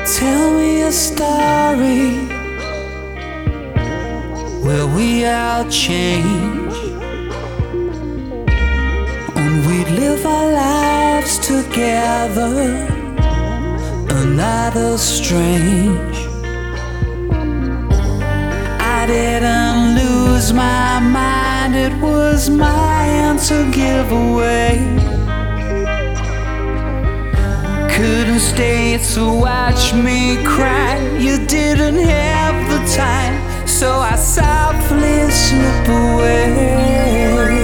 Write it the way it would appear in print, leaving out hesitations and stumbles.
Tell me a story where we all change and we'd live our lives together and not as strange. I didn't lose my mind, it was my hand to give away. Couldn't stay to watch me cry, you didn't have the time, so I softly slip away.